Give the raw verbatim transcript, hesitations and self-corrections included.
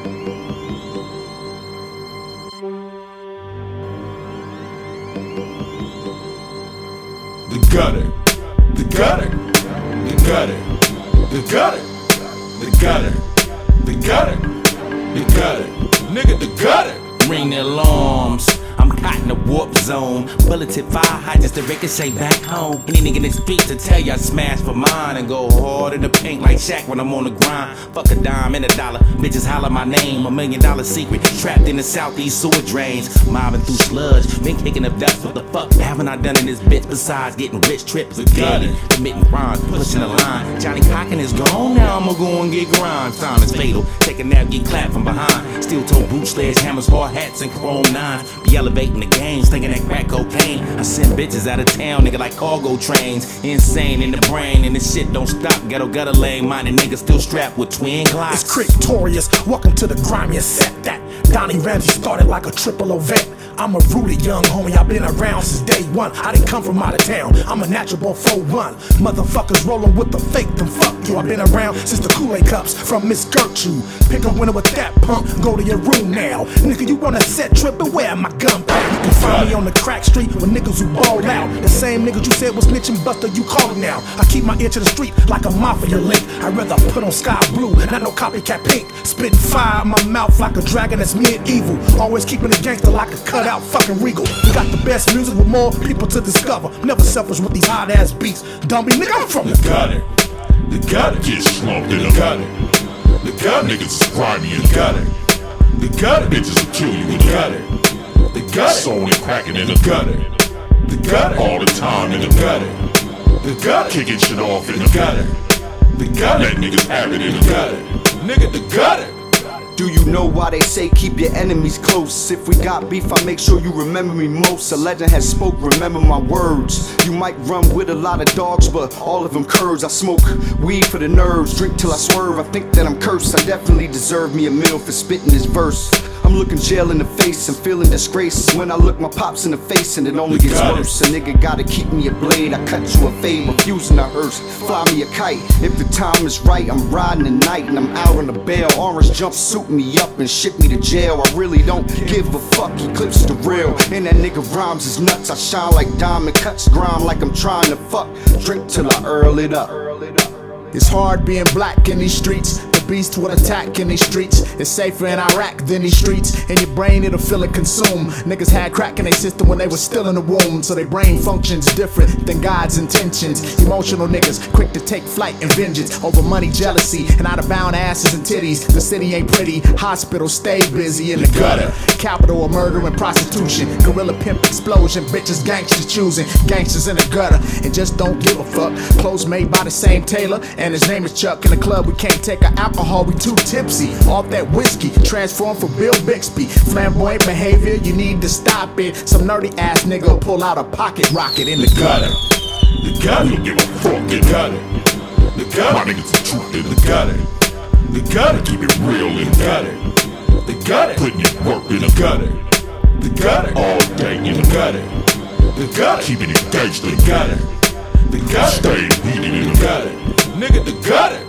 The gutter, the gutter, the gutter, the gutter, the gutter, the gutter, the gutter, nigga, the gutter. Ring the alarms, I'm caught in the warp zone. Bullets hit fire hydrants to ricochet back home. Any nigga in the street to tell you I smash for mine and go hard in the paint like Shaq when I'm on the grind. Fuck a dime and a dollar, bitches holler my name. A million dollar secret, trapped in the southeast sewer drains. Mobbing through sludge, been kicking up dust. What the fuck haven't I done in this bitch besides getting rich trips again? Committing crimes, pushing the line. Johnny Cockin is gone, now I'ma go and get grind. Time is fatal, take a nap, get clapped from behind. Steel toe boots, sledgehammers, hard hats, and chrome nines. Be elevating the games, thinking that crack cocaine. I send bitches out of town, nigga, like cargo trains. Insane in the brain, and this shit don't stop. Ghetto gutter lane, minded niggas still strapped with twin glocks. It's Crictorious, welcome to the grimiest set. That Donnie Ramsey started like a triple O vet. I'm a rooty young homie, I've been around since day one. I didn't come from out of town, I'm a natural born four one. Motherfuckers rolling with the fake, then fuck you. I've been around since the Kool-Aid cups from Miss Gertrude. Pick a winner with that punk, go to your room now. Nigga, you on a set trip, but where my gun pack? You can find me on the crack street with niggas who ball out. The same niggas you said was snitching buster, you call it now. I keep my ear to the street like a mafia link. I'd rather put on sky blue, not no copycat pink. Spitting fire in my mouth like a dragon that's medieval. Always keeping the gangster like a cutout fucking regal. We got the best music with more people to discover. Never selfish with these hot ass beats. Dummy nigga, I'm from the gutter. The gutter. Get slumped in The the gutter. The gutter. Niggas is grimy in The gutter. The gutter. Bitches will kill you in The the gutter. The gutter. Soul and cracking in The the gutter. The gutter. all the time in The the gutter. The gutter. Kicking shit off in The the gutter. The gutter. Let niggas have it in The the gutter. Nigga, the gutter. Do you know why they say keep your enemies close? If we got beef, I make sure you remember me most. A legend has spoke, remember my words. You might run with a lot of dogs, but all of them curds. I smoke weed for the nerves, drink till I swerve. I think that I'm cursed, I definitely deserve me a meal for spitting this verse. I'm looking jail in the face and feeling disgrace. When I look my pops in the face and it only gets worse. A nigga gotta keep me a blade, I cut you a fade, refusing a hearse. Fly me a kite, if the time is right, I'm riding the night and I'm out on a bail. Orange jumpsuit me up and ship me to jail. I really don't give a fuck, Eclipse the real. And that nigga rhymes is nuts, I shine like diamond, cuts grime like I'm trying to fuck. Drink till I earl it up. It's hard being black in these streets. The beast will attack in these streets. It's safer in Iraq than these streets. In your brain it'll feel it consume. Niggas had crack in their system when they was still in the womb. So their brain functions different than God's intentions. Emotional niggas quick to take flight and vengeance over money, jealousy, and out of bound asses and titties. The city ain't pretty, hospitals stay busy in the gutter. Capital of murder and prostitution. Gorilla pimp explosion, bitches gangsters choosing. Gangsters in the gutter and just don't give a fuck. Clothes made by the same tailor and his name is Chuck. In the club we can't take our alcohol, we too tipsy. Off that whiskey, transformed for Bill Bixby. Flamboyant behavior, you need to stop it. Some nerdy ass nigga will pull out a pocket rocket in the gutter. The gutter. We don't give a fuck The in the gutter. The My gutter. niggas the truth in The the gutter. The gutter. Keep it real in The the gutter. The gutter. Putting in work in The the gutter. The gutter. all day in The the gutter. The gutter. Keeping it gangster The gutter. The gutter. Stay heated in The the gutter. Nigga, the gutter.